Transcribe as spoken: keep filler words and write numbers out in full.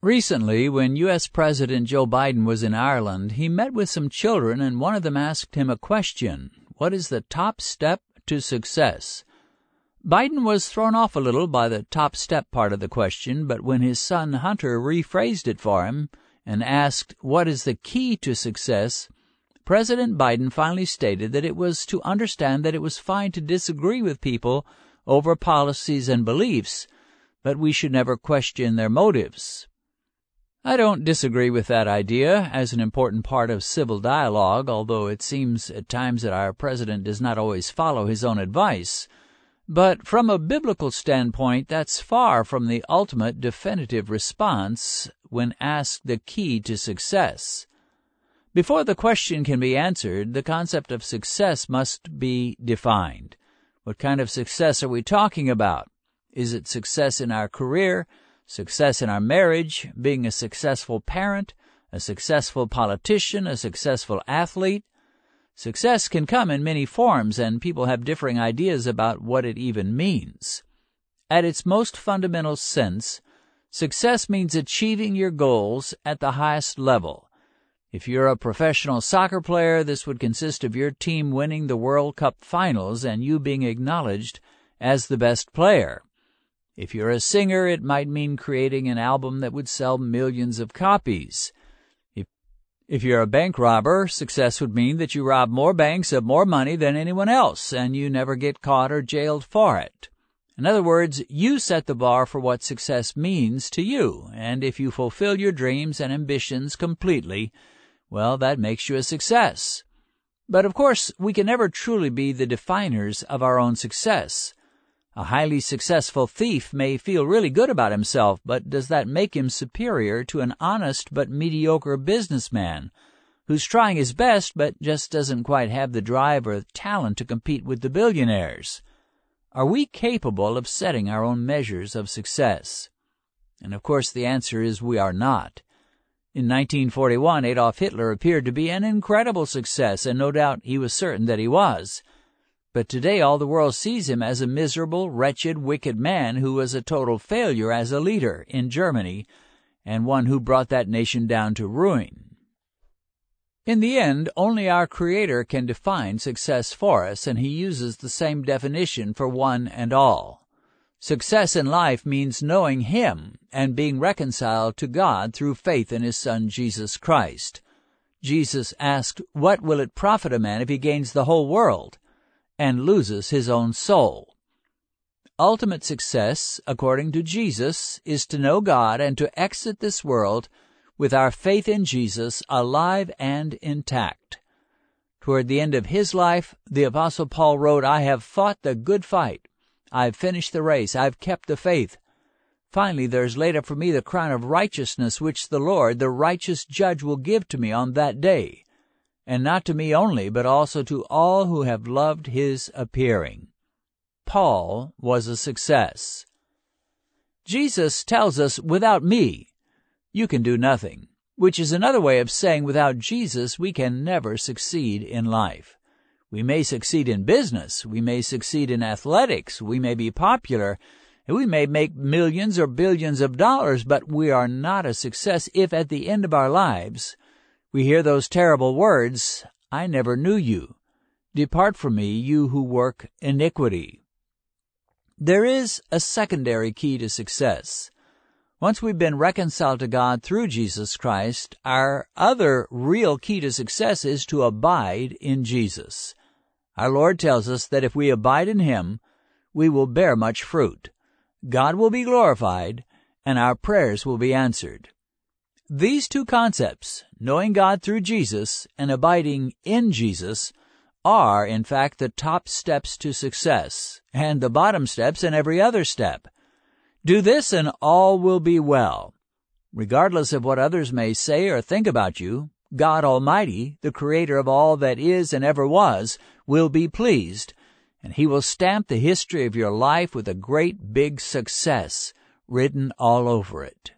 Recently, when U S President Joe Biden was in Ireland, he met with some children, and one of them asked him a question: what is the top step to success? Biden was thrown off a little by the top step part of the question, but when his son Hunter rephrased it for him and asked what is the key to success, President Biden finally stated that it was to understand that it was fine to disagree with people over policies and beliefs, but we should never question their motives. I don't disagree with that idea as an important part of civil dialogue, although it seems at times that our president does not always follow his own advice. But from a biblical standpoint, that's far from the ultimate definitive response when asked the key to success. Before the question can be answered, the concept of success must be defined. What kind of success are we talking about? Is it success in our career, success in our marriage, being a successful parent, a successful politician, a successful athlete? Success can come in many forms, and people have differing ideas about what it even means. At its most fundamental sense, success means achieving your goals at the highest level. If you're a professional soccer player, this would consist of your team winning the World Cup finals and you being acknowledged as the best player. If you're a singer, it might mean creating an album that would sell millions of copies. If, if you're a bank robber, success would mean that you rob more banks of more money than anyone else, and you never get caught or jailed for it. In other words, you set the bar for what success means to you, and if you fulfill your dreams and ambitions completely, well, that makes you a success. But of course, we can never truly be the definers of our own success. A highly successful thief may feel really good about himself, but does that make him superior to an honest but mediocre businessman who's trying his best but just doesn't quite have the drive or talent to compete with the billionaires? Are we capable of setting our own measures of success? And of course the answer is we are not. In nineteen forty-one, Adolf Hitler appeared to be an incredible success, and no doubt he was certain that he was. But today all the world sees him as a miserable, wretched, wicked man who was a total failure as a leader in Germany, and one who brought that nation down to ruin. In the end, only our Creator can define success for us, and He uses the same definition for one and all. Success in life means knowing Him and being reconciled to God through faith in His Son, Jesus Christ. Jesus asked, "What will it profit a man if he gains the whole world and loses his own soul?" Ultimate success, according to Jesus, is to know God and to exit this world with our faith in Jesus alive and intact. Toward the end of his life, the Apostle Paul wrote, "I have fought the good fight. I've finished the race. I've kept the faith. Finally, there is laid up for me the crown of righteousness, which the Lord, the righteous judge, will give to me on that day. And not to me only, but also to all who have loved his appearing." Paul was a success. Jesus tells us, "Without me, you can do nothing," which is another way of saying without Jesus we can never succeed in life. We may succeed in business, we may succeed in athletics, we may be popular, and we may make millions or billions of dollars, but we are not a success if at the end of our lives we hear those terrible words, "I never knew you. Depart from me, you who work iniquity." There is a secondary key to success. Once we've been reconciled to God through Jesus Christ, our other real key to success is to abide in Jesus. Our Lord tells us that if we abide in Him, we will bear much fruit. God will be glorified, and our prayers will be answered. These two concepts, knowing God through Jesus and abiding in Jesus, are, in fact, the top steps to success, and the bottom steps in every other step. Do this and all will be well. Regardless of what others may say or think about you, God Almighty, the Creator of all that is and ever was, will be pleased, and He will stamp the history of your life with a great big success written all over it.